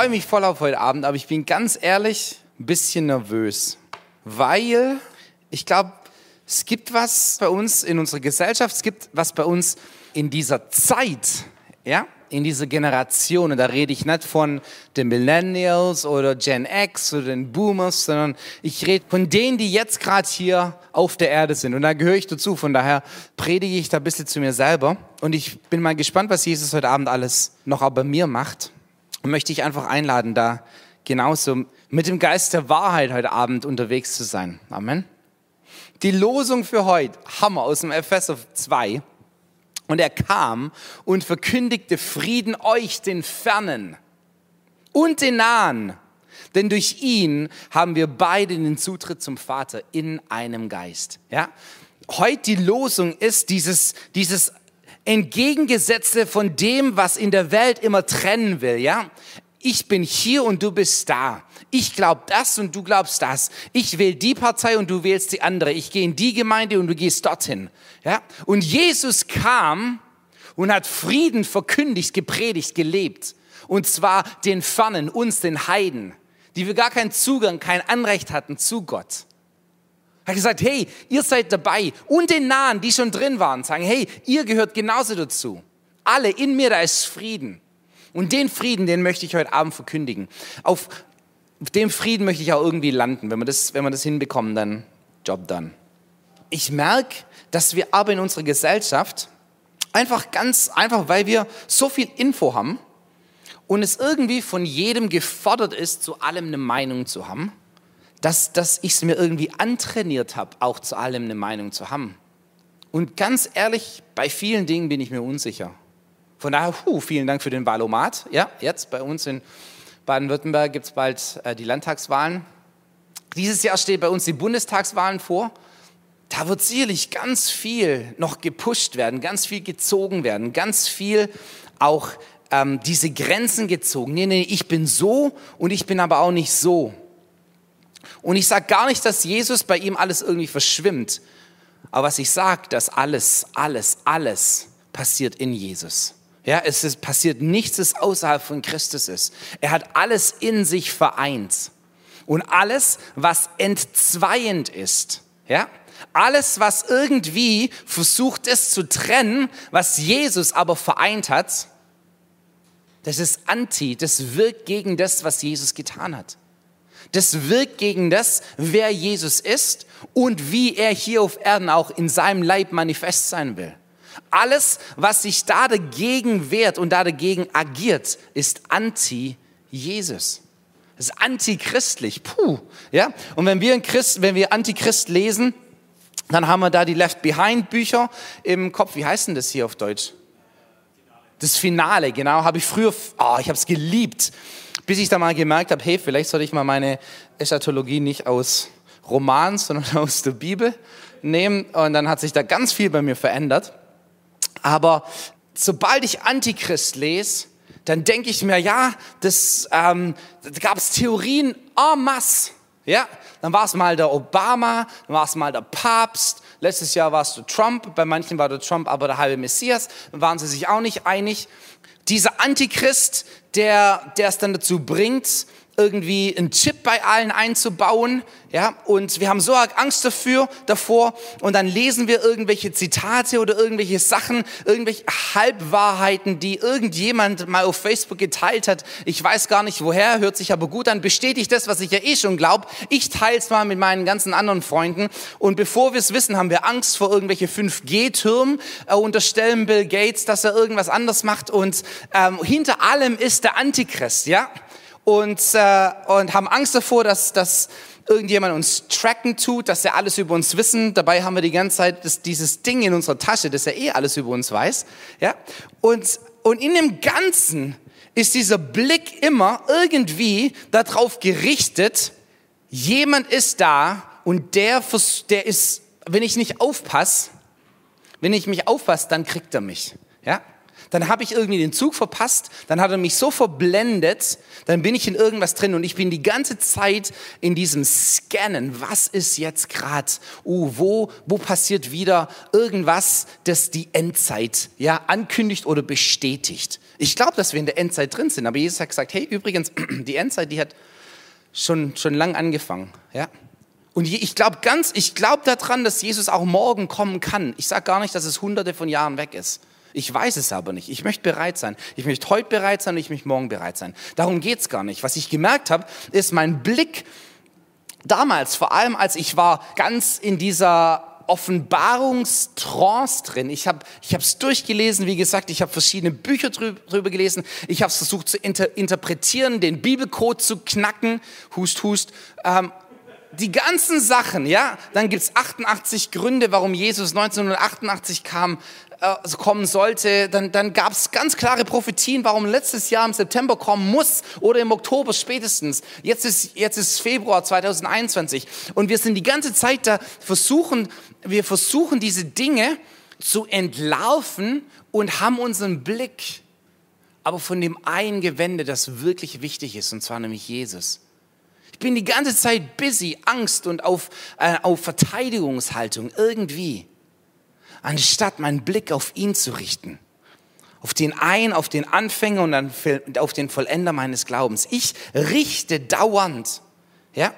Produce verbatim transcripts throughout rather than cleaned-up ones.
freue mich voll auf heute Abend, aber ich bin ganz ehrlich ein bisschen nervös, weil ich glaube, es gibt was bei uns in unserer Gesellschaft, es gibt was bei uns in dieser Zeit, ja, in dieser Generation. Und da rede ich nicht von den Millennials oder Gen X oder den Boomers, sondern ich rede von denen, die jetzt gerade hier auf der Erde sind. Und da gehöre ich dazu, von daher predige ich da ein bisschen zu mir selber. Und ich bin mal gespannt, was Jesus heute Abend alles noch auch bei mir macht. Und möchte ich einfach einladen, da genauso mit dem Geist der Wahrheit heute Abend unterwegs zu sein. Amen. Die Losung für heute, Hammer, aus dem Epheser zwei. Und er kam und verkündigte Frieden euch, den Fernen und den Nahen. Denn durch ihn haben wir beide den Zutritt zum Vater in einem Geist. Ja? Heute die Losung ist dieses, dieses Entgegengesetzte von dem, was in der Welt immer trennen will. Ja? Ich bin hier und du bist da. Ich glaube das und du glaubst das. Ich wähle die Partei und du wählst die andere. Ich gehe in die Gemeinde und du gehst dorthin. Ja? Und Jesus kam und hat Frieden verkündigt, gepredigt, gelebt. Und zwar den Fernen, uns, den Heiden, die wir gar keinen Zugang, kein Anrecht hatten zu Gott. Er hat gesagt, hey, ihr seid dabei. Und den Nahen, die schon drin waren, sagen, hey, ihr gehört genauso dazu. Alle, in mir, da ist Frieden. Und den Frieden, den möchte ich heute Abend verkündigen. Auf, auf dem Frieden möchte ich auch irgendwie landen. Wenn wir das, wenn wir das hinbekommen, dann Job done. Ich merke, dass wir aber in unserer Gesellschaft einfach ganz einfach, weil wir so viel Info haben und es irgendwie von jedem gefordert ist, zu allem eine Meinung zu haben, dass, dass ich es mir irgendwie antrainiert habe, auch zu allem eine Meinung zu haben. Und ganz ehrlich, bei vielen Dingen bin ich mir unsicher. Von daher, huh, vielen Dank für den Wahlomat. Ja, jetzt bei uns in Baden-Württemberg gibt es bald äh, die Landtagswahlen. Dieses Jahr steht bei uns die Bundestagswahlen vor. Da wird sicherlich ganz viel noch gepusht werden, ganz viel gezogen werden, ganz viel auch ähm, diese Grenzen gezogen. Nee, nee, ich bin so und ich bin aber auch nicht so. Und ich sage gar nicht, dass Jesus bei ihm alles irgendwie verschwimmt. Aber was ich sage, dass alles, alles, alles passiert in Jesus. Ja, es ist, passiert nichts, das außerhalb von Christus ist. Er hat alles in sich vereint. Und alles, was entzweiend ist, ja, alles, was irgendwie versucht, es zu trennen, was Jesus aber vereint hat, das ist anti, das wirkt gegen das, was Jesus getan hat. Das wirkt gegen das, wer Jesus ist und wie er hier auf Erden auch in seinem Leib manifest sein will. Alles, was sich da dagegen wehrt und da dagegen agiert, ist anti-Jesus. Das ist antichristlich. Puh, ja? Und wenn wir, in Christ, wenn wir Antichrist lesen, dann haben wir da die Left Behind Bücher im Kopf. Wie heißt denn das hier auf Deutsch? Das Finale, genau. Habe ich früher, oh, ich habe es geliebt, bis ich da mal gemerkt habe, hey, vielleicht sollte ich mal meine Eschatologie nicht aus Roman, sondern aus der Bibel nehmen. Und dann hat sich da ganz viel bei mir verändert. Aber sobald ich Antichrist lese, dann denke ich mir, ja, das ähm, da gab es Theorien en masse. Ja, dann war es mal der Obama, dann war es mal der Papst, letztes Jahr war es der Trump, bei manchen war der Trump aber der halbe Messias, dann waren sie sich auch nicht einig. Dieser Antichrist, der, der es dann dazu bringt, irgendwie einen Chip bei allen einzubauen, ja, und wir haben so arg Angst dafür, davor, und dann lesen wir irgendwelche Zitate oder irgendwelche Sachen, irgendwelche Halbwahrheiten, die irgendjemand mal auf Facebook geteilt hat. Ich weiß gar nicht woher, hört sich aber gut an, bestätigt das, was ich ja eh schon glaube. Ich teile es mal mit meinen ganzen anderen Freunden, und bevor wir es wissen, haben wir Angst vor irgendwelche fünf G Türmen, äh, unterstellen Bill Gates, dass er irgendwas anders macht, und ähm, hinter allem ist der Antichrist, ja. Und, äh, und haben Angst davor, dass, dass irgendjemand uns tracken tut, dass er alles über uns wissen. Dabei haben wir die ganze Zeit das, dieses Ding in unserer Tasche, das er eh alles über uns weiß. Ja? Und, und in dem Ganzen ist dieser Blick immer irgendwie darauf gerichtet, jemand ist da und der, der ist, wenn ich nicht aufpasse, wenn ich mich aufpasse, dann kriegt er mich. Ja? Dann habe ich irgendwie den Zug verpasst, dann hat er mich so verblendet, dann bin ich in irgendwas drin und ich bin die ganze Zeit in diesem Scannen. Was ist jetzt gerade? Uh, wo, wo passiert wieder irgendwas, das die Endzeit ja ankündigt oder bestätigt? Ich glaube, dass wir in der Endzeit drin sind, aber Jesus hat gesagt, hey, übrigens, die Endzeit, die hat schon, schon lang angefangen. Ja? Und ich glaube ganz, ich glaube daran, dass Jesus auch morgen kommen kann. Ich sage gar nicht, dass es hunderte von Jahren weg ist. Ich weiß es aber nicht. Ich möchte bereit sein. Ich möchte heute bereit sein und ich möchte morgen bereit sein. Darum geht es gar nicht. Was ich gemerkt habe, ist mein Blick damals, vor allem als ich war ganz in dieser Offenbarungstrance drin. Ich habe ich habe es durchgelesen, wie gesagt, ich habe verschiedene Bücher drüber, drüber gelesen. Ich habe es versucht zu inter, interpretieren, den Bibelcode zu knacken. Hust, hust. Ähm, die ganzen Sachen, ja, dann gibt es achtundachtzig Gründe, warum Jesus neunzehnhundertachtundachtzig kam, äh, kommen sollte. Dann, dann gab es ganz klare Prophetien, warum letztes Jahr im September kommen muss oder im Oktober spätestens. Jetzt ist, jetzt ist Februar zweitausendeinundzwanzig und wir sind die ganze Zeit da, versuchen, wir versuchen diese Dinge zu entlarven und haben unseren Blick aber von dem einen gewendet, das wirklich wichtig ist, und zwar nämlich Jesus. Ich bin die ganze Zeit busy, Angst und auf, äh, auf Verteidigungshaltung irgendwie, anstatt meinen Blick auf ihn zu richten. Auf den einen, auf den Anfänger und dann auf den Vollender meines Glaubens. Ich richte dauernd. Ja?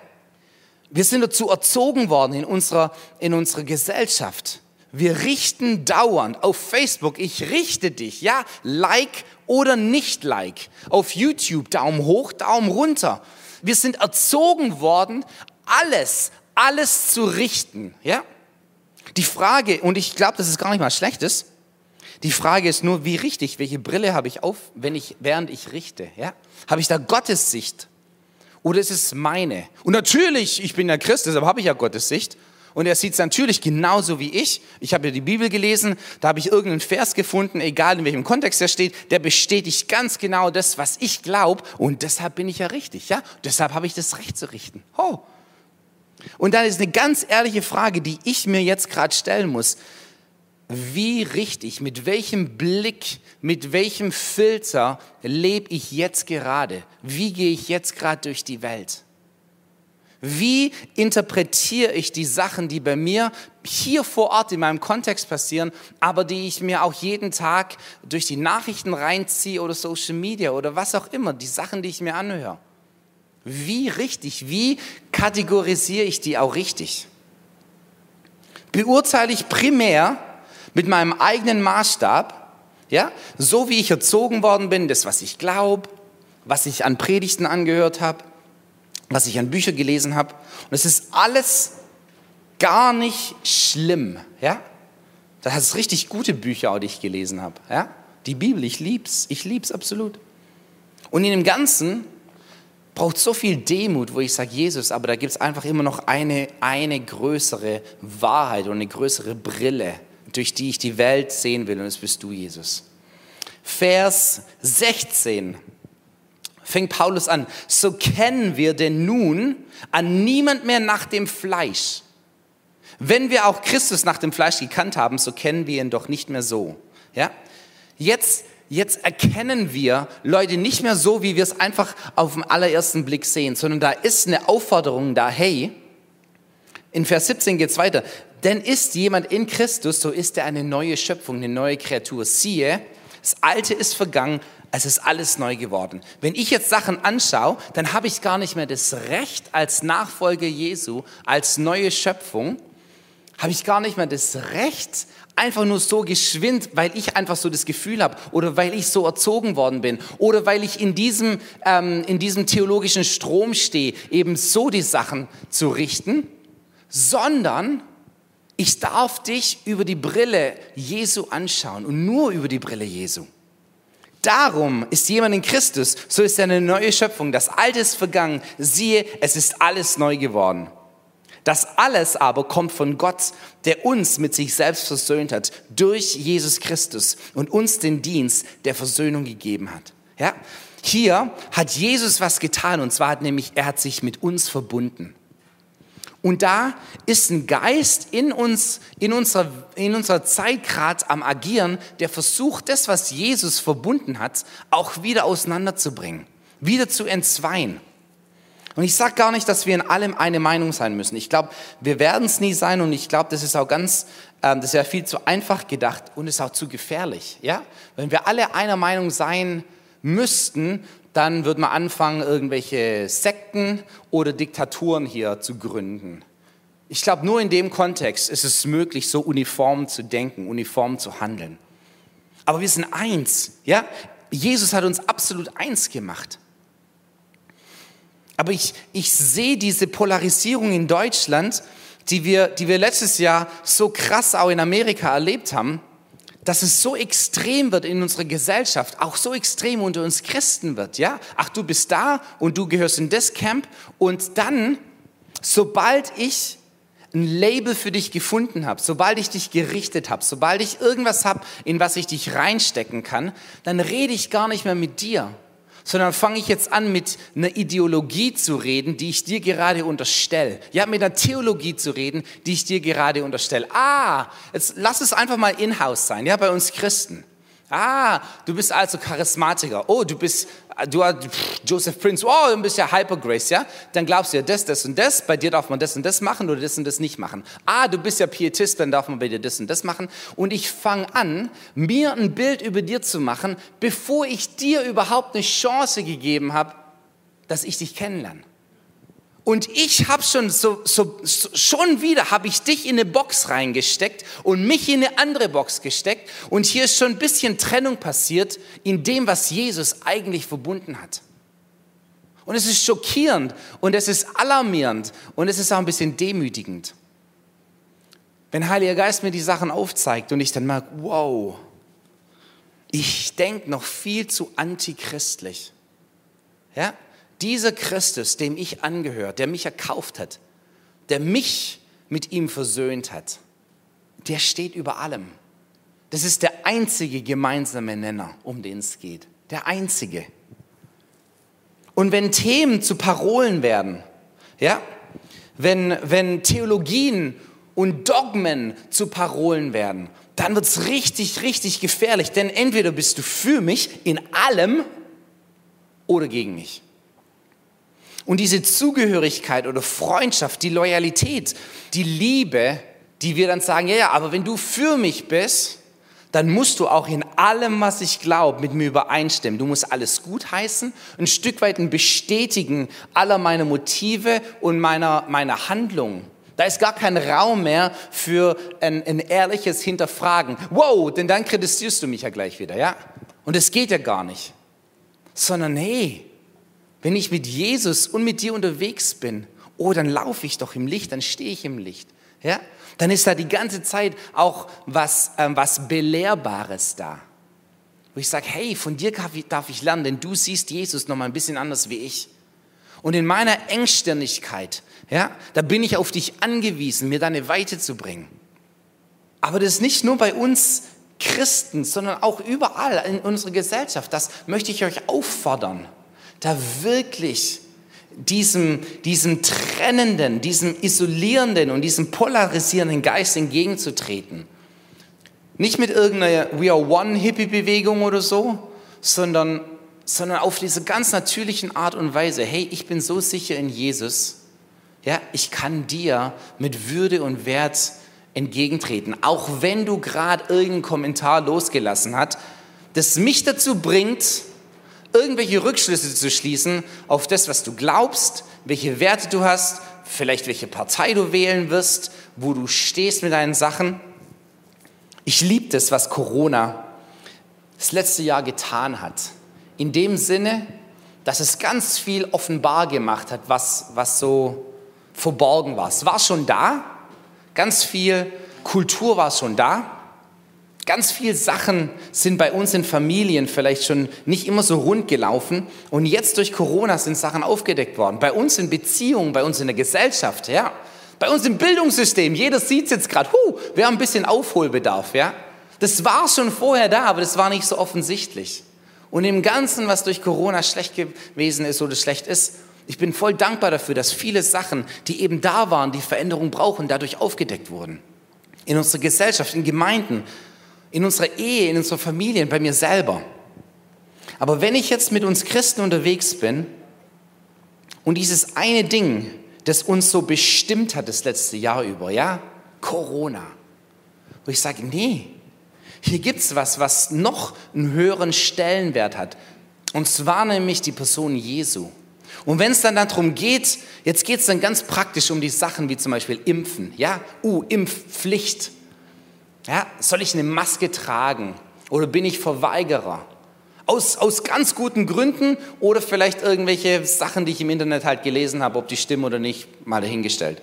Wir sind dazu erzogen worden in unserer, in unserer Gesellschaft. Wir richten dauernd auf Facebook. Ich richte dich. Ja, like oder nicht like. Auf YouTube Daumen hoch, Daumen runter. Wir sind erzogen worden, alles, alles zu richten. Ja? Die Frage, und ich glaube, dass es gar nicht mal schlecht ist, die Frage ist nur, wie richte ich? Welche Brille habe ich auf, wenn ich, während ich richte? Ja? Habe ich da Gottes Sicht? Oder ist es meine? Und natürlich, ich bin ja Christ, deshalb habe ich ja Gottes Sicht. Und er sieht es natürlich genauso wie ich. Ich habe ja die Bibel gelesen, da habe ich irgendeinen Vers gefunden, egal in welchem Kontext er steht, der bestätigt ganz genau das, was ich glaube. Und deshalb bin ich ja richtig. Ja? Deshalb habe ich das Recht zu richten. Oh. Und dann ist eine ganz ehrliche Frage, die ich mir jetzt gerade stellen muss. Wie richte ich, mit welchem Blick, mit welchem Filter lebe ich jetzt gerade? Wie gehe ich jetzt gerade durch die Welt? Wie interpretiere ich die Sachen, die bei mir hier vor Ort in meinem Kontext passieren, aber die ich mir auch jeden Tag durch die Nachrichten reinziehe oder Social Media oder was auch immer, die Sachen, die ich mir anhöre? Wie richtig, wie kategorisiere ich die auch richtig? Beurteile ich primär mit meinem eigenen Maßstab, ja, so wie ich erzogen worden bin, das, was ich glaube, was ich an Predigten angehört habe, was ich an Büchern gelesen habe. Und es ist alles gar nicht schlimm. Ja? Das ist richtig gute Bücher, auch die ich gelesen habe. Ja? Die Bibel, ich lieb's. Ich lieb's absolut. Und in dem Ganzen braucht so viel Demut, wo ich sage, Jesus, aber da gibt es einfach immer noch eine, eine größere Wahrheit und eine größere Brille, durch die ich die Welt sehen will. Und das bist du, Jesus. Vers sechzehn. Fängt Paulus an, so kennen wir denn nun an niemand mehr nach dem Fleisch. Wenn wir auch Christus nach dem Fleisch gekannt haben, so kennen wir ihn doch nicht mehr so. Ja? Jetzt, jetzt erkennen wir Leute nicht mehr so, wie wir es einfach auf den allerersten Blick sehen, sondern da ist eine Aufforderung da, hey, in Vers siebzehn geht es weiter, denn ist jemand in Christus, so ist er eine neue Schöpfung, eine neue Kreatur. Siehe, das Alte ist vergangen, es ist alles neu geworden. Wenn ich jetzt Sachen anschaue, dann habe ich gar nicht mehr das Recht als Nachfolger Jesu, als neue Schöpfung, habe ich gar nicht mehr das Recht, einfach nur so geschwind, weil ich einfach so das Gefühl habe oder weil ich so erzogen worden bin oder weil ich in diesem, ähm, in diesem theologischen Strom stehe, eben so die Sachen zu richten, sondern ich darf dich über die Brille Jesu anschauen und nur über die Brille Jesu. Darum ist jemand in Christus, so ist er eine neue Schöpfung. Das Alte ist vergangen, siehe, es ist alles neu geworden. Das alles aber kommt von Gott, der uns mit sich selbst versöhnt hat, durch Jesus Christus und uns den Dienst der Versöhnung gegeben hat. Ja? Hier hat Jesus was getan, und zwar hat nämlich, er hat sich mit uns verbunden. Und da ist ein Geist in uns, in unserer, in unserer Zeit gerade am Agieren, der versucht, das, was Jesus verbunden hat, auch wieder auseinanderzubringen, wieder zu entzweien. Und ich sage gar nicht, dass wir in allem eine Meinung sein müssen. Ich glaube, wir werden es nie sein und ich glaube, das ist auch ganz, ähm, das wäre viel zu einfach gedacht und ist auch zu gefährlich. Ja? Wenn wir alle einer Meinung sein müssten, dann würde man anfangen, irgendwelche Sekten oder Diktaturen hier zu gründen. Ich glaube, nur in dem Kontext ist es möglich, so uniform zu denken, uniform zu handeln. Aber wir sind eins. Ja? Jesus hat uns absolut eins gemacht. Aber ich, ich sehe diese Polarisierung in Deutschland, die wir, die wir letztes Jahr so krass auch in Amerika erlebt haben, dass es so extrem wird in unserer Gesellschaft, auch so extrem unter uns Christen wird. Ja? Ach, du bist da und du gehörst in das Camp. Und dann, sobald ich ein Label für dich gefunden habe, sobald ich dich gerichtet habe, sobald ich irgendwas habe, in was ich dich reinstecken kann, dann rede ich gar nicht mehr mit dir, sondern fange ich jetzt an, mit einer Ideologie zu reden, die ich dir gerade unterstelle. Ja, mit einer Theologie zu reden, die ich dir gerade unterstelle. Ah, jetzt lass es einfach mal in-house sein, ja, bei uns Christen. Ah, du bist also Charismatiker. Oh, du bist, du pff, Joseph Prince. Oh, du bist ja Hypergrace, ja? Dann glaubst du ja das, das und das. Bei dir darf man das und das machen oder das und das nicht machen. Ah, du bist ja Pietist, dann darf man bei dir das und das machen. Und ich fange an, mir ein Bild über dir zu machen, bevor ich dir überhaupt eine Chance gegeben habe, dass ich dich kennenlerne. Und ich habe schon so, so, so schon wieder habe ich dich in eine Box reingesteckt und mich in eine andere Box gesteckt. Und hier ist schon ein bisschen Trennung passiert in dem, was Jesus eigentlich verbunden hat. Und es ist schockierend und es ist alarmierend und es ist auch ein bisschen demütigend. Wenn Heiliger Geist mir die Sachen aufzeigt und ich dann merke, wow, ich denke noch viel zu antichristlich. Ja? Dieser Christus, dem ich angehöre, der mich erkauft hat, der mich mit ihm versöhnt hat, der steht über allem. Das ist der einzige gemeinsame Nenner, um den es geht. Der einzige. Und wenn Themen zu Parolen werden, ja, wenn, wenn Theologien und Dogmen zu Parolen werden, dann wird es richtig, richtig gefährlich. Denn entweder bist du für mich in allem oder gegen mich. Und diese Zugehörigkeit oder Freundschaft, die Loyalität, die Liebe, die wir dann sagen, ja, ja, aber wenn du für mich bist, dann musst du auch in allem, was ich glaube, mit mir übereinstimmen. Du musst alles gutheißen, ein Stück weit ein Bestätigen aller meiner Motive und meiner, meiner Handlungen. Da ist gar kein Raum mehr für ein, ein ehrliches Hinterfragen. Wow, denn dann kritisierst du mich ja gleich wieder, ja? Und es geht ja gar nicht. Sondern hey, wenn ich mit Jesus und mit dir unterwegs bin, oh, dann laufe ich doch im Licht, dann stehe ich im Licht. Ja? Dann ist da die ganze Zeit auch was, ähm, was Belehrbares da. Wo ich sage, hey, von dir darf ich lernen, denn du siehst Jesus noch mal ein bisschen anders wie ich. Und in meiner Engstirnigkeit, ja, da bin ich auf dich angewiesen, mir deine Weite zu bringen. Aber das ist nicht nur bei uns Christen, sondern auch überall in unserer Gesellschaft. Das möchte ich euch auffordern, da wirklich diesem, diesem trennenden, diesem isolierenden und diesem polarisierenden Geist entgegenzutreten. Nicht mit irgendeiner We Are One Hippie-Bewegung oder so, sondern, sondern auf diese ganz natürlichen Art und Weise. Hey, ich bin so sicher in Jesus, ja, ich kann dir mit Würde und Wert entgegentreten, auch wenn du gerade irgendeinen Kommentar losgelassen hast, das mich dazu bringt, irgendwelche Rückschlüsse zu schließen auf das, was du glaubst, welche Werte du hast, vielleicht welche Partei du wählen wirst, wo du stehst mit deinen Sachen. Ich liebe das, was Corona das letzte Jahr getan hat. In dem Sinne, dass es ganz viel offenbar gemacht hat, was, was so verborgen war. Es war schon da, ganz viel Kultur war schon da. Ganz viele Sachen sind bei uns in Familien vielleicht schon nicht immer so rund gelaufen und jetzt durch Corona sind Sachen aufgedeckt worden. Bei uns in Beziehungen, bei uns in der Gesellschaft, ja. Bei uns im Bildungssystem, jeder sieht es jetzt gerade, huh, wir haben ein bisschen Aufholbedarf, ja. Das war schon vorher da, aber das war nicht so offensichtlich. Und im Ganzen, was durch Corona schlecht gewesen ist oder schlecht ist, ich bin voll dankbar dafür, dass viele Sachen, die eben da waren, die Veränderung brauchen, dadurch aufgedeckt wurden. In unserer Gesellschaft, in Gemeinden, in unserer Ehe, in unserer Familie, bei mir selber. Aber wenn ich jetzt mit uns Christen unterwegs bin Und dieses eine Ding, das uns so bestimmt hat das letzte Jahr über, ja, Corona. Wo ich sage, nee, hier gibt es was, was noch einen höheren Stellenwert hat. Und zwar nämlich die Person Jesu. Und wenn es dann darum geht, jetzt geht es dann ganz praktisch um die Sachen wie zum Beispiel Impfen. Ja, uh, Impfpflicht. Ja, soll ich eine Maske tragen oder bin ich Verweigerer? Aus, aus ganz guten Gründen oder vielleicht irgendwelche Sachen, die ich im Internet halt gelesen habe, ob die stimmen oder nicht, mal dahingestellt.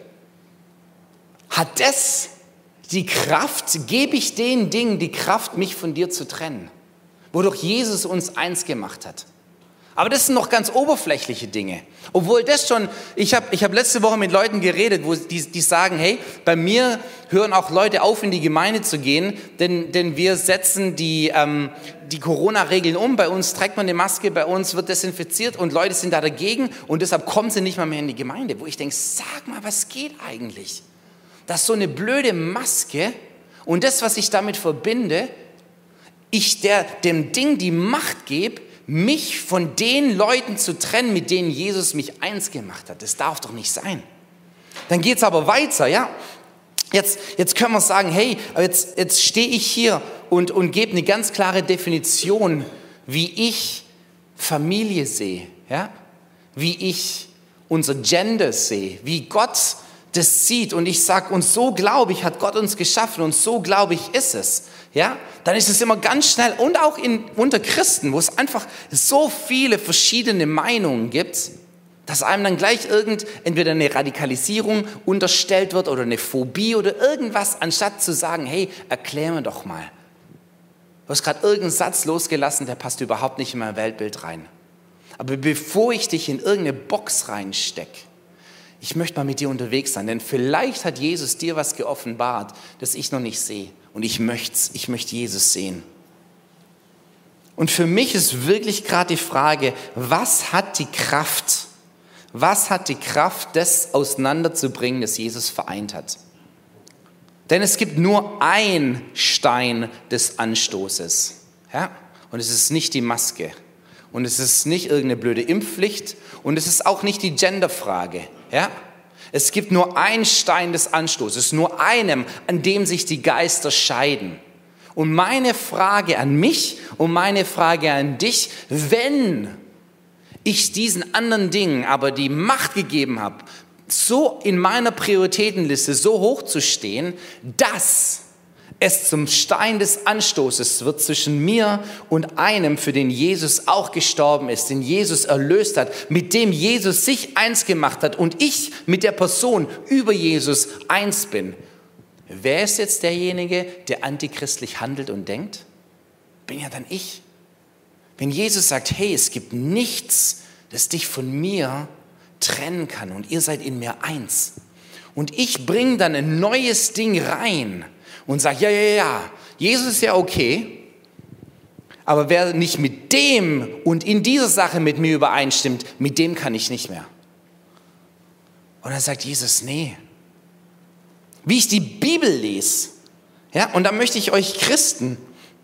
Hat das die Kraft, gebe ich den Dingen die Kraft, mich von dir zu trennen? Wodurch Jesus uns eins gemacht hat. Aber das sind noch ganz oberflächliche Dinge. Obwohl das schon, ich habe ich hab letzte Woche mit Leuten geredet, wo die, die sagen, hey, bei mir hören auch Leute auf, in die Gemeinde zu gehen, denn, denn wir setzen die, ähm, die Corona-Regeln um. Bei uns trägt man eine Maske, bei uns wird desinfiziert und Leute sind da dagegen und deshalb kommen sie nicht mal mehr in die Gemeinde. Wo ich denke, sag mal, was geht eigentlich? Dass so eine blöde Maske und das, was ich damit verbinde, ich der, dem Ding die Macht gebe, mich von den Leuten zu trennen, mit denen Jesus mich eins gemacht hat. Das darf doch nicht sein. Dann geht es aber weiter, ja. Jetzt, jetzt können wir sagen, hey, jetzt, jetzt stehe ich hier und, und gebe eine ganz klare Definition, wie ich Familie sehe, ja. Wie ich unser Gender sehe, wie Gott das sieht. Und ich sage, und so glaube ich, hat Gott uns geschaffen und so glaube ich, ist es. Ja, dann ist es immer ganz schnell und auch in, unter Christen, wo es einfach so viele verschiedene Meinungen gibt, dass einem dann gleich irgend, entweder eine Radikalisierung unterstellt wird oder eine Phobie oder irgendwas, anstatt zu sagen, hey, erklär mir doch mal. Du hast gerade irgendeinen Satz losgelassen, der passt überhaupt nicht in mein Weltbild rein. Aber bevor ich dich in irgendeine Box reinstecke, ich möchte mal mit dir unterwegs sein, denn vielleicht hat Jesus dir was geoffenbart, das ich noch nicht sehe. Und ich möchte ich möchte Jesus sehen. Und für mich ist wirklich gerade die Frage, was hat die Kraft, was hat die Kraft, das auseinanderzubringen, das Jesus vereint hat? Denn es gibt nur ein Stein des Anstoßes. Ja? Und es ist nicht die Maske. Und es ist nicht irgendeine blöde Impfpflicht. Und es ist auch nicht die Genderfrage. Ja? Es gibt nur einen Stein des Anstoßes, nur einem, an dem sich die Geister scheiden. Und meine Frage an mich und meine Frage an dich, wenn ich diesen anderen Dingen aber die Macht gegeben habe, so in meiner Prioritätenliste so hoch zu stehen, dass es zum Stein des Anstoßes wird zwischen mir und einem, für den Jesus auch gestorben ist, den Jesus erlöst hat, mit dem Jesus sich eins gemacht hat und ich mit der Person über Jesus eins bin. Wer ist jetzt derjenige, der antichristlich handelt und denkt? Bin ja dann ich. Wenn Jesus sagt, hey, es gibt nichts, das dich von mir trennen kann und ihr seid in mir eins. Und ich bringe dann ein neues Ding rein, und sagt, ja, ja, ja, Jesus ist ja okay, aber wer nicht mit dem und in dieser Sache mit mir übereinstimmt, mit dem kann ich nicht mehr. Und dann sagt Jesus, nee. Wie ich die Bibel lese, ja, und da möchte ich euch Christen,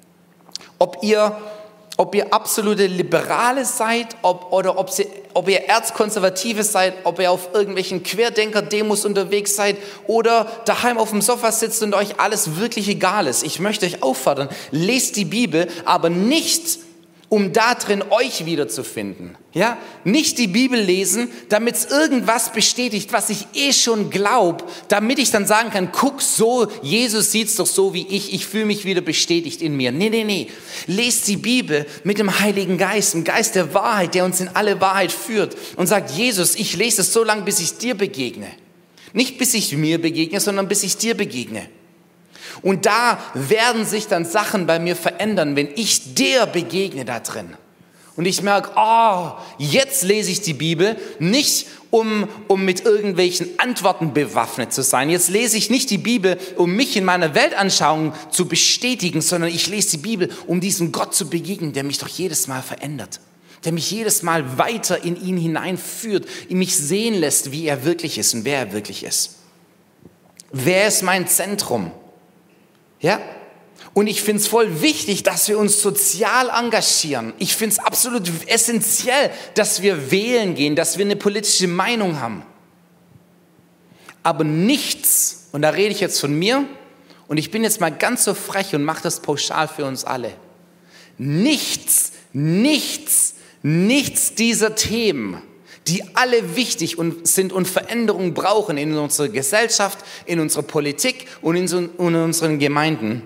ob ihr, ob ihr absolute Liberale seid, ob, oder ob, sie, ob ihr Erzkonservative seid, ob ihr auf irgendwelchen Querdenker-Demos unterwegs seid oder daheim auf dem Sofa sitzt und euch alles wirklich egal ist. Ich möchte euch auffordern, lest die Bibel, aber nicht, um da drin euch wiederzufinden. Ja? Nicht die Bibel lesen, damit es irgendwas bestätigt, was ich eh schon glaube, damit ich dann sagen kann, guck so, Jesus sieht es doch so wie ich, ich fühle mich wieder bestätigt in mir. Nee, nee, nee. Lest die Bibel mit dem Heiligen Geist, dem Geist der Wahrheit, der uns in alle Wahrheit führt und sagt, Jesus, ich lese es so lange, bis ich dir begegne. Nicht bis ich mir begegne, sondern bis ich dir begegne. Und da werden sich dann Sachen bei mir verändern, wenn ich dir begegne da drin. Und ich merke, oh, jetzt lese ich die Bibel nicht, um, um mit irgendwelchen Antworten bewaffnet zu sein. Jetzt lese ich nicht die Bibel, um mich in meiner Weltanschauung zu bestätigen, sondern ich lese die Bibel, um diesem Gott zu begegnen, der mich doch jedes Mal verändert. Der mich jedes Mal weiter in ihn hineinführt, in mich sehen lässt, wie er wirklich ist und wer er wirklich ist. Wer ist mein Zentrum? Ja? Und ich finde es voll wichtig, dass wir uns sozial engagieren. Ich finde es absolut essentiell, dass wir wählen gehen, dass wir eine politische Meinung haben. Aber nichts, und da rede ich jetzt von mir, und ich bin jetzt mal ganz so frech und mache das pauschal für uns alle. Nichts, nichts, nichts dieser Themen, die alle wichtig sind und Veränderungen brauchen in unserer Gesellschaft, in unserer Politik und in unseren Gemeinden.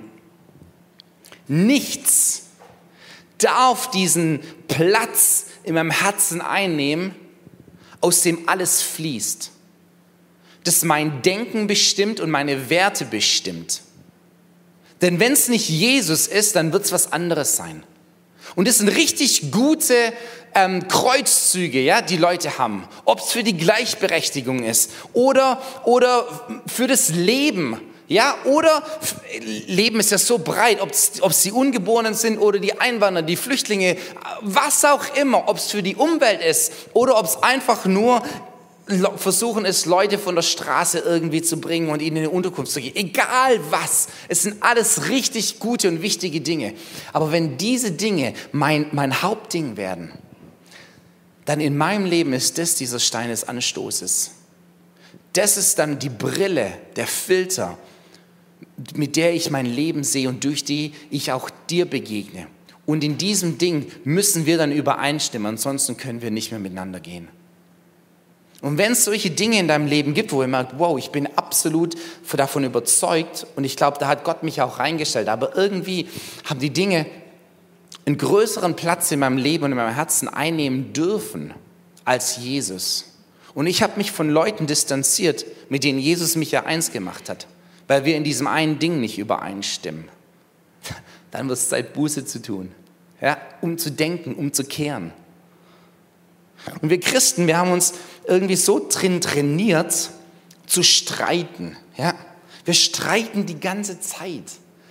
Nichts darf diesen Platz in meinem Herzen einnehmen, aus dem alles fließt. Das mein Denken bestimmt und meine Werte bestimmt. Denn wenn es nicht Jesus ist, dann wird es was anderes sein. Und das sind richtig gute ähm, Kreuzzüge, ja, die Leute haben. Ob es für die Gleichberechtigung ist oder, oder für das Leben. Ja, oder Leben ist ja so breit, ob es die Ungeborenen sind oder die Einwanderer, die Flüchtlinge, was auch immer, ob es für die Umwelt ist oder ob es einfach nur versuchen ist, Leute von der Straße irgendwie zu bringen und ihnen eine Unterkunft zu geben. Egal was, es sind alles richtig gute und wichtige Dinge. Aber wenn diese Dinge mein, mein Hauptding werden, dann in meinem Leben ist das dieser Stein des Anstoßes. Das ist dann die Brille, der Filter, mit der ich mein Leben sehe und durch die ich auch dir begegne. Und in diesem Ding müssen wir dann übereinstimmen, ansonsten können wir nicht mehr miteinander gehen. Und wenn es solche Dinge in deinem Leben gibt, wo ihr merkt, wow, ich bin absolut davon überzeugt und ich glaube, da hat Gott mich auch reingestellt, aber irgendwie haben die Dinge einen größeren Platz in meinem Leben und in meinem Herzen einnehmen dürfen als Jesus. Und ich habe mich von Leuten distanziert, mit denen Jesus mich ja eins gemacht hat, weil wir in diesem einen Ding nicht übereinstimmen. Dann wird es Zeit, Buße zu tun, ja, um zu denken, um zu kehren. Und wir Christen, wir haben uns irgendwie so drin trainiert, zu streiten. Ja? Wir streiten die ganze Zeit.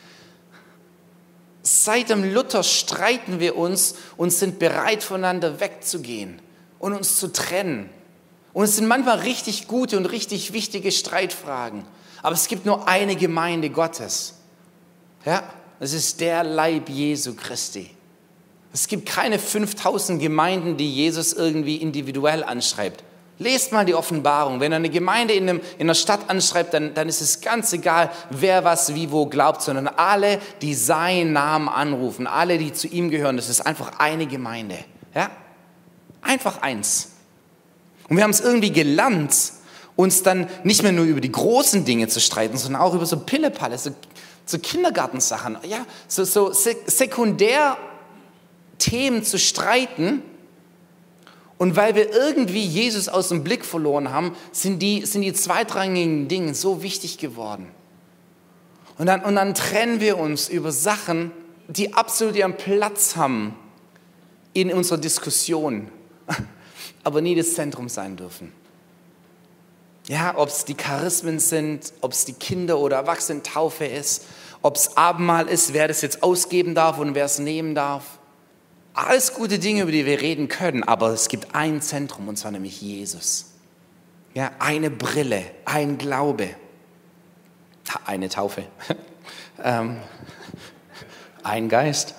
Seit dem Luther streiten wir uns und sind bereit, voneinander wegzugehen und uns zu trennen. Und es sind manchmal richtig gute und richtig wichtige Streitfragen. Aber es gibt nur eine Gemeinde Gottes. Ja? Das ist der Leib Jesu Christi. Es gibt keine fünftausend Gemeinden, die Jesus irgendwie individuell anschreibt. Lest mal die Offenbarung. Wenn er eine Gemeinde in, einem, in einer Stadt anschreibt, dann, dann ist es ganz egal, wer was wie wo glaubt, sondern alle, die seinen Namen anrufen, alle, die zu ihm gehören, das ist einfach eine Gemeinde. Ja? Einfach eins. Und wir haben es irgendwie gelernt, uns dann nicht mehr nur über die großen Dinge zu streiten, sondern auch über so Pillepalle, so, so Kindergartensachen, ja, so, so sekundär Themen zu streiten. Und weil wir irgendwie Jesus aus dem Blick verloren haben, sind die, sind die zweitrangigen Dinge so wichtig geworden. Und dann, und dann trennen wir uns über Sachen, die absolut ihren Platz haben in unserer Diskussion, aber nie das Zentrum sein dürfen. Ja, ob es die Charismen sind, ob es die Kinder- oder Erwachsenentaufe ist, ob es Abendmahl ist, wer das jetzt ausgeben darf und wer es nehmen darf. Alles gute Dinge, über die wir reden können, aber es gibt ein Zentrum, und zwar nämlich Jesus. Ja, eine Brille, ein Glaube, eine Taufe, ähm, ein Geist.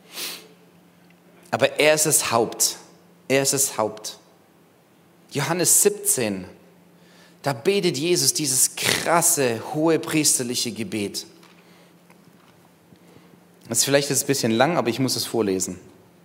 Aber er ist das Haupt, er ist das Haupt. Johannes siebzehn, da betet Jesus dieses krasse, hohe priesterliche Gebet. Das ist vielleicht ist es ein bisschen lang, aber ich muss es vorlesen.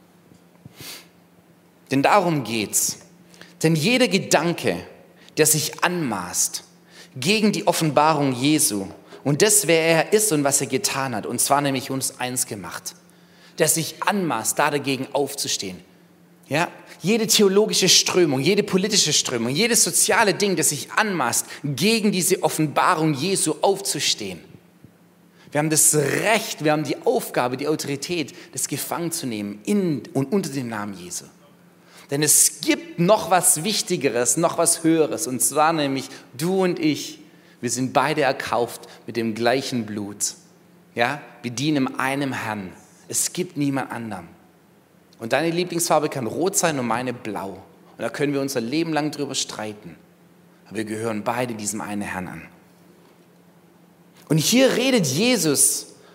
Denn darum geht's. Denn jeder Gedanke, der sich anmaßt gegen die Offenbarung Jesu und das, wer er ist und was er getan hat, und zwar nämlich uns eins gemacht, der sich anmaßt, da dagegen aufzustehen. Ja? Jede theologische Strömung, jede politische Strömung, jedes soziale Ding, das sich anmaßt, gegen diese Offenbarung Jesu aufzustehen. Wir haben das Recht, wir haben die Aufgabe, die Autorität, das gefangen zu nehmen in und unter dem Namen Jesu. Denn es gibt noch was Wichtigeres, noch was Höheres, und zwar nämlich du und ich. Wir sind beide erkauft mit dem gleichen Blut. Ja? Wir dienen einem Herrn. Es gibt niemand anderen. Und deine Lieblingsfarbe kann rot sein und meine blau. Und da können wir unser Leben lang drüber streiten. Aber wir gehören beide diesem einen Herrn an. Und hier redet Jesus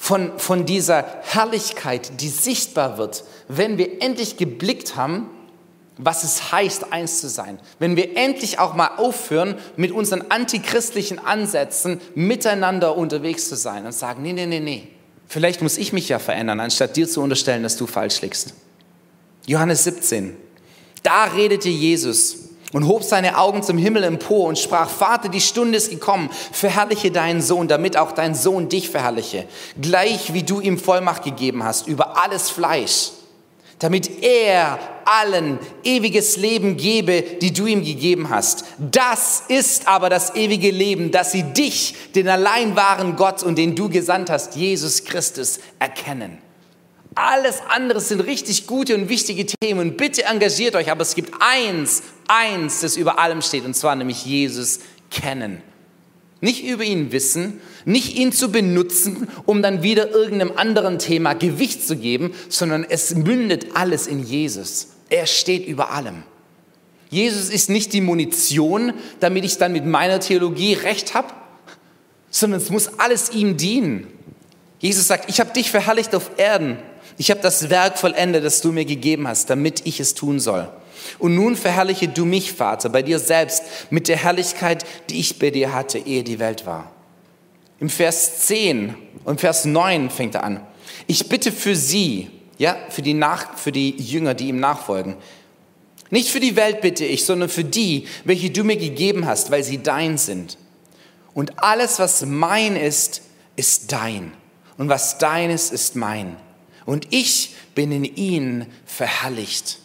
von, von dieser Herrlichkeit, die sichtbar wird, wenn wir endlich geblickt haben, was es heißt, eins zu sein. Wenn wir endlich auch mal aufhören, mit unseren antichristlichen Ansätzen miteinander unterwegs zu sein und sagen, nee, nee, nee, nee. Vielleicht muss ich mich ja verändern, anstatt dir zu unterstellen, dass du falsch liegst. Johannes siebzehn. Da redete Jesus und hob seine Augen zum Himmel empor und sprach, Vater, die Stunde ist gekommen, verherrliche deinen Sohn, damit auch dein Sohn dich verherrliche, gleich wie du ihm Vollmacht gegeben hast über alles Fleisch, damit er allen ewiges Leben gebe, die du ihm gegeben hast. Das ist aber das ewige Leben, dass sie dich, den allein wahren Gott und den du gesandt hast, Jesus Christus, erkennen. Alles andere sind richtig gute und wichtige Themen. Bitte engagiert euch, aber es gibt eins, eins, das über allem steht, und zwar nämlich Jesus kennen. Nicht über ihn wissen, nicht ihn zu benutzen, um dann wieder irgendeinem anderen Thema Gewicht zu geben, sondern es mündet alles in Jesus. Er steht über allem. Jesus ist nicht die Munition, damit ich dann mit meiner Theologie recht habe, sondern es muss alles ihm dienen. Jesus sagt, ich habe dich verherrlicht auf Erden. Ich habe das Werk vollendet, das du mir gegeben hast, damit ich es tun soll. Und nun verherrliche du mich, Vater, bei dir selbst, mit der Herrlichkeit, die ich bei dir hatte, ehe die Welt war. Im Vers zehn und Vers neun fängt er an. Ich bitte für sie, ja, für die, Nach, für die Jünger, die ihm nachfolgen. Nicht für die Welt bitte ich, sondern für die, welche du mir gegeben hast, weil sie dein sind. Und alles, was mein ist, ist dein. Und was dein ist, ist mein. Und ich bin in ihnen verherrlicht.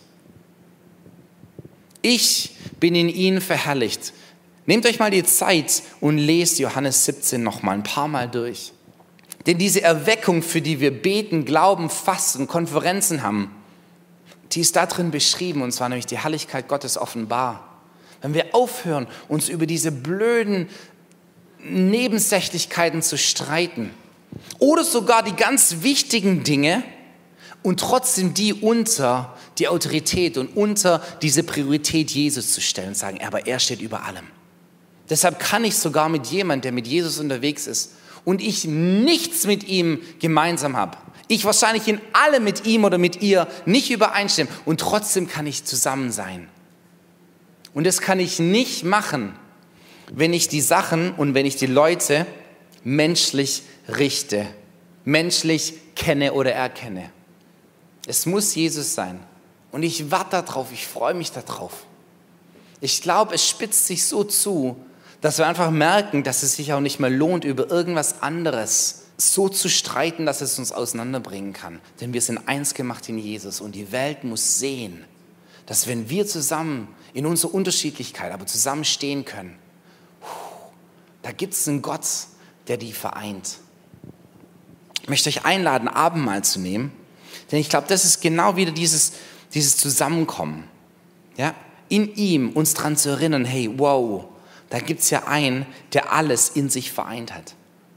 Ich bin in ihnen verherrlicht. Nehmt euch mal die Zeit und lest Johannes siebzehn noch mal ein paar Mal durch. Denn diese Erweckung, für die wir beten, glauben, fasten, Konferenzen haben, die ist da drin beschrieben, und zwar nämlich die Herrlichkeit Gottes offenbar. Wenn wir aufhören, uns über diese blöden Nebensächlichkeiten zu streiten oder sogar die ganz wichtigen Dinge und trotzdem die unter die Autorität und unter diese Priorität Jesus zu stellen und sagen, aber er steht über allem. Deshalb kann ich sogar mit jemandem, der mit Jesus unterwegs ist und ich nichts mit ihm gemeinsam habe, ich wahrscheinlich in allem mit ihm oder mit ihr nicht übereinstimmen, und trotzdem kann ich zusammen sein. Und das kann ich nicht machen, wenn ich die Sachen und wenn ich die Leute menschlich richte, menschlich kenne oder erkenne. Es muss Jesus sein. Und ich warte darauf, ich freue mich darauf. Ich glaube, es spitzt sich so zu, dass wir einfach merken, dass es sich auch nicht mehr lohnt, über irgendwas anderes so zu streiten, dass es uns auseinanderbringen kann. Denn wir sind eins gemacht in Jesus und die Welt muss sehen, dass wenn wir zusammen in unserer Unterschiedlichkeit aber zusammen stehen können, da gibt es einen Gott, der die vereint. Ich möchte euch einladen, Abendmahl zu nehmen, denn ich glaube, das ist genau wieder dieses, dieses Zusammenkommen. Ja? In ihm uns daran zu erinnern, hey, wow, da gibt es ja einen, der alles in sich vereint hat.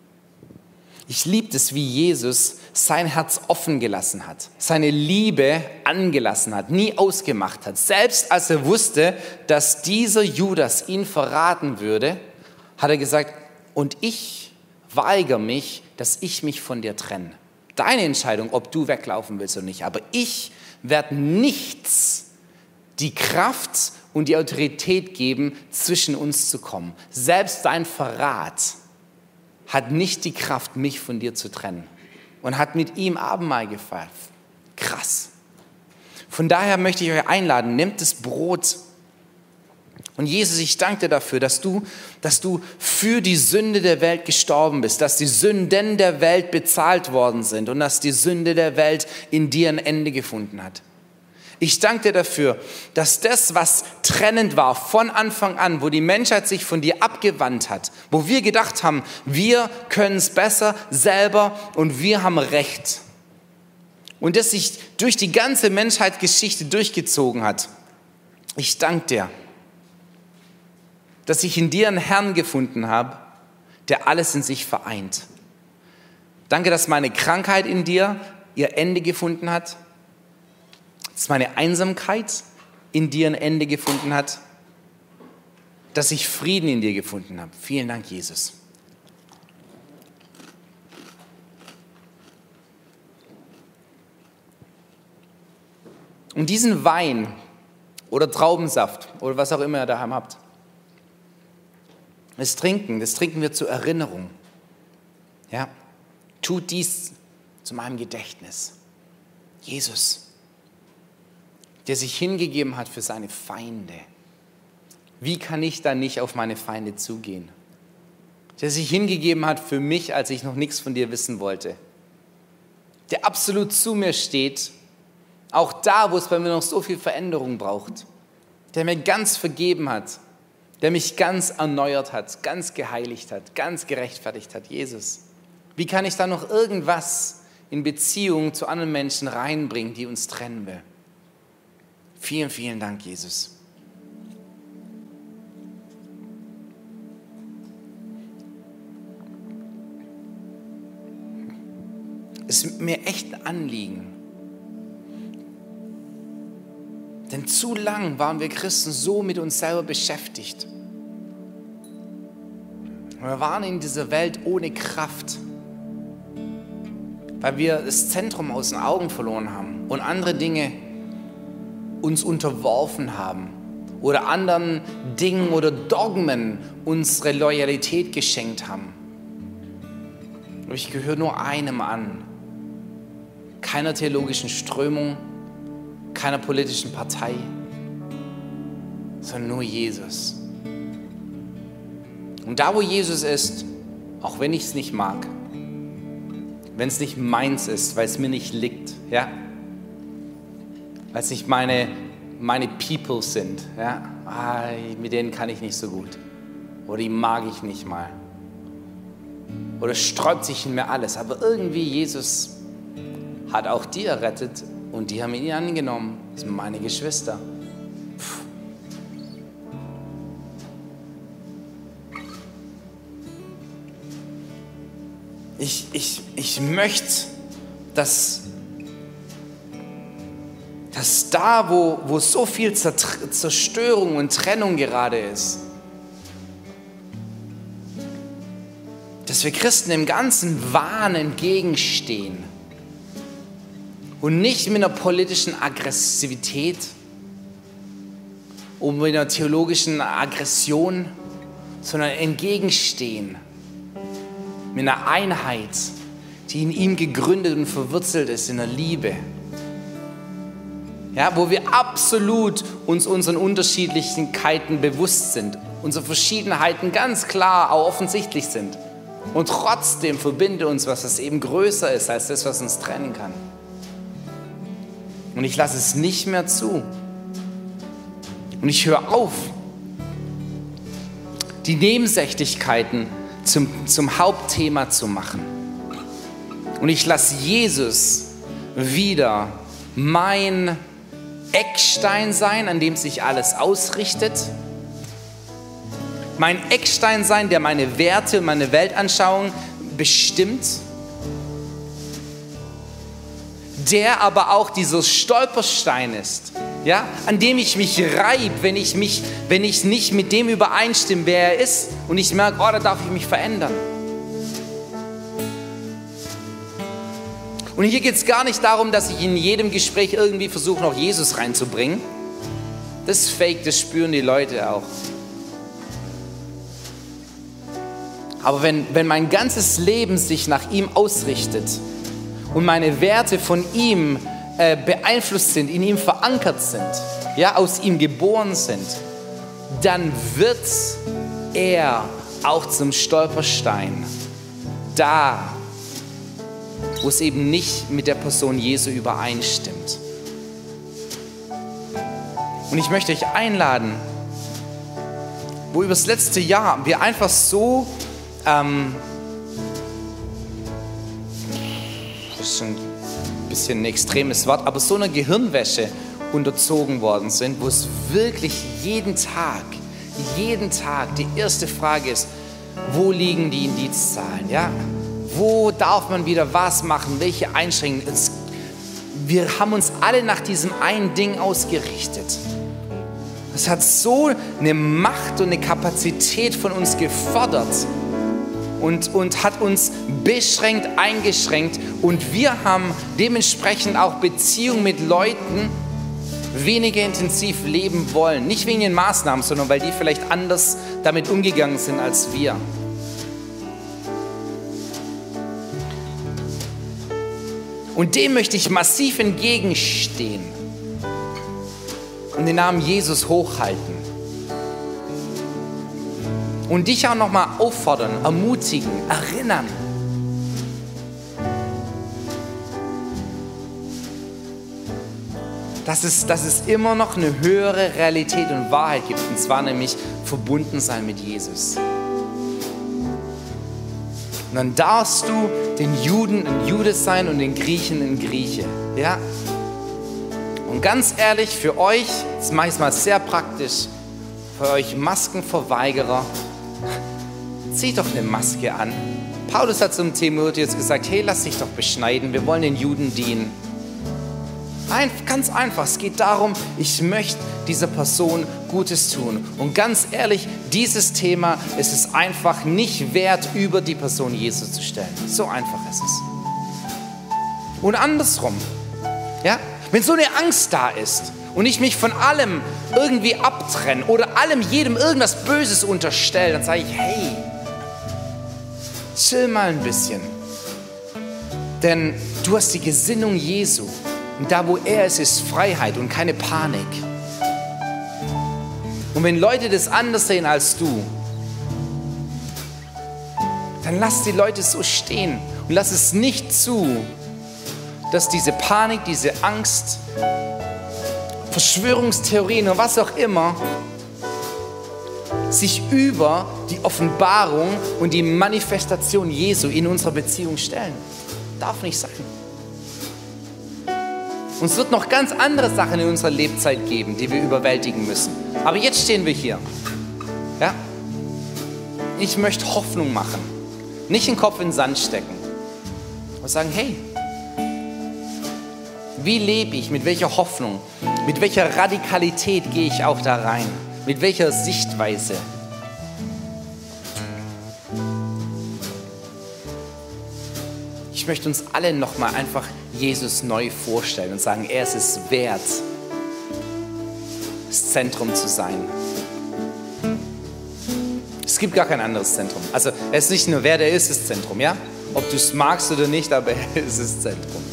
Ich liebe es, wie Jesus sein Herz offen gelassen hat, seine Liebe angelassen hat, nie ausgemacht hat. Selbst als er wusste, dass dieser Judas ihn verraten würde, hat er gesagt, und ich weigere mich, dass ich mich von dir trenne. Deine Entscheidung, ob du weglaufen willst oder nicht. Aber ich werde nichts die Kraft und die Autorität geben, zwischen uns zu kommen. Selbst dein Verrat hat nicht die Kraft, mich von dir zu trennen. Und hat mit ihm Abendmahl gefeiert. Krass. Von daher möchte ich euch einladen, nehmt das Brot. Und Jesus, ich danke dir dafür, dass du, dass du für die Sünde der Welt gestorben bist, dass die Sünden der Welt bezahlt worden sind und dass die Sünde der Welt in dir ein Ende gefunden hat. Ich danke dir dafür, dass das, was trennend war von Anfang an, wo die Menschheit sich von dir abgewandt hat, wo wir gedacht haben, wir können es besser selber und wir haben Recht. Und das sich durch die ganze Menschheitsgeschichte durchgezogen hat. Ich danke dir, dass ich in dir einen Herrn gefunden habe, der alles in sich vereint. Danke, dass meine Krankheit in dir ihr Ende gefunden hat, dass meine Einsamkeit in dir ein Ende gefunden hat, dass ich Frieden in dir gefunden habe. Vielen Dank, Jesus. diesen Wein oder Traubensaft oder was auch immer ihr daheim habt, das trinken, das trinken wir zur Erinnerung. Ja, tut dies zu meinem Gedächtnis. Jesus, der sich hingegeben hat für seine Feinde. Wie kann ich da nicht auf meine Feinde zugehen? Der sich hingegeben hat für mich, als ich noch nichts von dir wissen wollte. Der absolut zu mir steht, auch da, wo es bei mir noch so viel Veränderung braucht. Der mir ganz vergeben hat, der mich ganz erneuert hat, ganz geheiligt hat, ganz gerechtfertigt hat. Jesus, wie kann ich da noch irgendwas in Beziehung zu anderen Menschen reinbringen, die uns trennen will? Vielen, vielen Dank, Jesus. Es ist mir echt ein Anliegen. Denn zu lang waren wir Christen so mit uns selber beschäftigt. Wir waren in dieser Welt ohne Kraft, weil wir das Zentrum aus den Augen verloren haben und andere Dinge uns unterworfen haben oder anderen Dingen oder Dogmen unsere Loyalität geschenkt haben. Aber ich gehöre nur einem an. Keiner theologischen Strömung, keiner politischen Partei, sondern nur Jesus. Und da, wo Jesus ist, auch wenn ich es nicht mag, wenn es nicht meins ist, weil es mir nicht liegt, ja, weil es nicht meine, meine People sind, ja, ah, mit denen kann ich nicht so gut oder die mag ich nicht mal oder sträubt sich in mir alles, aber irgendwie Jesus hat auch die errettet und die haben ihn angenommen. Das sind meine Geschwister. Puh. Ich, ich, ich möchte, dass, dass da, wo, wo so viel Zerstörung und Trennung gerade ist, dass wir Christen im ganzen Wahn entgegenstehen. Und nicht mit einer politischen Aggressivität und mit einer theologischen Aggression, sondern entgegenstehen. Mit einer Einheit, die in ihm gegründet und verwurzelt ist, in der Liebe. Ja, wo wir absolut uns unseren Unterschiedlichkeiten bewusst sind. Unsere Verschiedenheiten ganz klar auch offensichtlich sind. Und trotzdem verbindet uns was, das eben größer ist als das, was uns trennen kann. Und ich lasse es nicht mehr zu. Und ich höre auf, die Nebensächlichkeiten zum, zum Hauptthema zu machen. Und ich lasse Jesus wieder mein Eckstein sein, an dem sich alles ausrichtet. Mein Eckstein sein, der meine Werte und meine Weltanschauung bestimmt. Der aber auch dieser Stolperstein ist, ja, an dem ich mich reibe, wenn ich mich, wenn ich nicht mit dem übereinstimme, wer er ist und ich merke, oh, da darf ich mich verändern. Und hier geht es gar nicht darum, dass ich in jedem Gespräch irgendwie versuche, noch Jesus reinzubringen. Das ist fake, das spüren die Leute auch. Aber wenn, wenn mein ganzes Leben sich nach ihm ausrichtet, und meine Werte von ihm äh, beeinflusst sind, in ihm verankert sind, ja, aus ihm geboren sind, dann wird er auch zum Stolperstein. Da, wo es eben nicht mit der Person Jesu übereinstimmt. Und ich möchte euch einladen, wo über das letzte Jahr wir einfach so ähm, das ist ein bisschen ein extremes Wort, aber so einer Gehirnwäsche unterzogen worden sind, wo es wirklich jeden Tag, jeden Tag die erste Frage ist, wo liegen die Indizzahlen? Ja? Wo darf man wieder was machen? Welche Einschränkungen? Es, wir haben uns alle nach diesem einen Ding ausgerichtet. Es hat so eine Macht und eine Kapazität von uns gefordert. Und, und hat uns beschränkt, eingeschränkt und wir haben dementsprechend auch Beziehungen mit Leuten weniger intensiv leben wollen. Nicht wegen den Maßnahmen, sondern weil die vielleicht anders damit umgegangen sind als wir. Und dem möchte ich massiv entgegenstehen und den Namen Jesus hochhalten. Und dich auch nochmal auffordern, ermutigen, erinnern. Dass es, dass es immer noch eine höhere Realität und Wahrheit gibt. Und zwar nämlich verbunden sein mit Jesus. Und dann darfst du den Juden ein Jude sein und den Griechen ein Grieche. Ja? Und ganz ehrlich, für euch, das mache ich mal sehr praktisch, für euch Maskenverweigerer, zieht doch eine Maske an. Paulus hat zum Timotheus gesagt, hey, lass dich doch beschneiden, wir wollen den Juden dienen. Ein, ganz einfach, es geht darum, ich möchte dieser Person Gutes tun. Und ganz ehrlich, dieses Thema ist es einfach nicht wert, über die Person Jesus zu stellen. So einfach ist es. Und andersrum, ja, wenn so eine Angst da ist und ich mich von allem irgendwie abtrenne oder allem, jedem irgendwas Böses unterstelle, dann sage ich, hey, chill mal ein bisschen. Denn du hast die Gesinnung Jesu. Und da, wo er ist, ist Freiheit und keine Panik. Und wenn Leute das anders sehen als du, dann lass die Leute so stehen und lass es nicht zu, dass diese Panik, diese Angst, Verschwörungstheorien und was auch immer sich über die Offenbarung und die Manifestation Jesu in unserer Beziehung stellen. Darf nicht sein. Und es wird noch ganz andere Sachen in unserer Lebzeit geben, die wir überwältigen müssen. Aber jetzt stehen wir hier. Ja? Ich möchte Hoffnung machen. Nicht den Kopf in den Sand stecken. Und sagen, hey, wie lebe ich? Mit welcher Hoffnung? Mit welcher Radikalität gehe ich auch da rein? Mit welcher Sichtweise? Ich möchte uns alle nochmal einfach Jesus neu vorstellen und sagen, er ist es wert, das Zentrum zu sein. Es gibt gar kein anderes Zentrum. Also er ist nicht nur wer, der ist das Zentrum, ja? Ob du es magst oder nicht, aber er ist das Zentrum.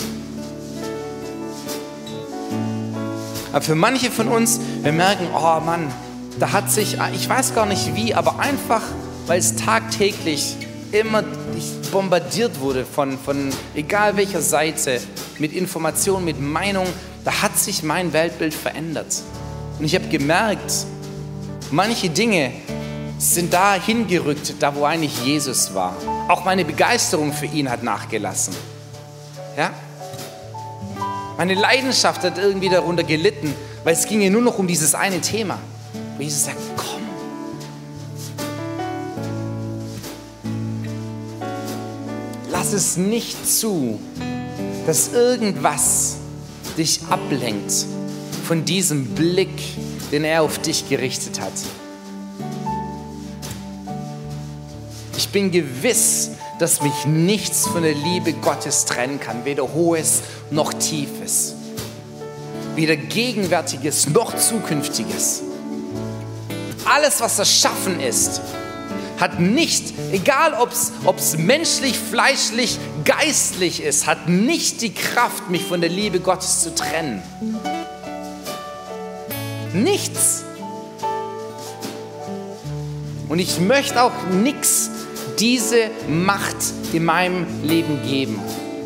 Aber für manche von uns, wir merken, oh Mann, da hat sich, ich weiß gar nicht wie, aber einfach, weil es tagtäglich immer ich bombardiert wurde von, von egal welcher Seite, mit Informationen, mit Meinungen, da hat sich mein Weltbild verändert. Und ich habe gemerkt, manche Dinge sind da hingerückt, da wo eigentlich Jesus war. Auch meine Begeisterung für ihn hat nachgelassen. Ja? Meine Leidenschaft hat irgendwie darunter gelitten, weil es ging ja nur noch um dieses eine Thema. Wo Jesus sagt, komm. Lass es nicht zu, dass irgendwas dich ablenkt von diesem Blick, den er auf dich gerichtet hat. Ich bin gewiss, dass mich nichts von der Liebe Gottes trennen kann, weder Hohes noch Tiefes, weder Gegenwärtiges noch Zukünftiges. Alles, was erschaffen ist, hat nicht, egal ob es menschlich, fleischlich, geistlich ist, hat nicht die Kraft, mich von der Liebe Gottes zu trennen. Nichts. Und ich möchte auch nichts diese Macht in meinem Leben geben.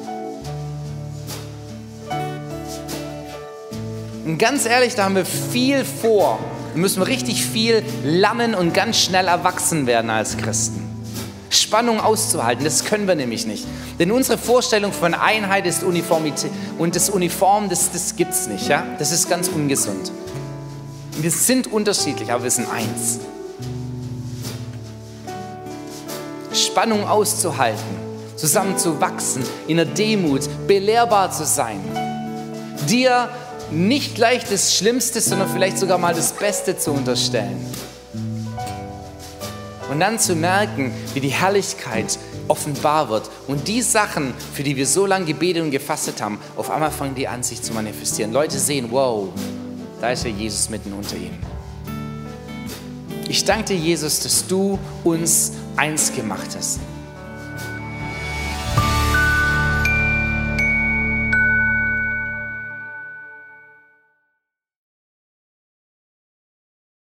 Und ganz ehrlich, da haben wir viel vor. Da müssen wir richtig viel lernen und ganz schnell erwachsen werden als Christen. Spannung auszuhalten, das können wir nämlich nicht. Denn unsere Vorstellung von Einheit ist Uniformität und das Uniform, das, das gibt es nicht. Ja? Das ist ganz ungesund. Wir sind unterschiedlich, aber wir sind eins. Spannung auszuhalten, zusammen zu wachsen, in der Demut, belehrbar zu sein, dir nicht gleich das Schlimmste, sondern vielleicht sogar mal das Beste zu unterstellen. Und dann zu merken, wie die Herrlichkeit offenbar wird und die Sachen, für die wir so lange gebetet und gefastet haben, auf einmal fangen die an, sich zu manifestieren. Leute sehen, wow, Da ist ja Jesus mitten unter ihnen. Ich danke dir, Jesus, dass du uns eins gemacht hast.